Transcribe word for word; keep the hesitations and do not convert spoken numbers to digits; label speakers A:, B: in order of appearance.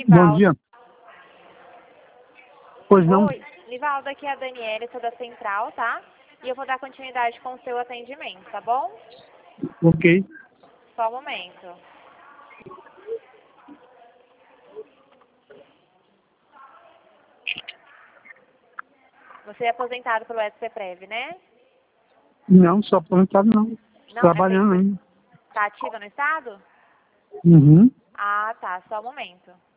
A: Bom dia. Pois não?
B: Oi, Nivaldo, aqui é a Daniela, sou da Central, tá? E eu vou dar continuidade com o seu atendimento, tá bom?
A: Ok.
B: Só um momento. Você é aposentado pelo S C Prev, né?
A: Não, sou aposentado não.
B: Não,
A: Trabalhando
B: é
A: ainda.
B: Tá ativa no estado?
A: Uhum.
B: Ah, tá, só um momento.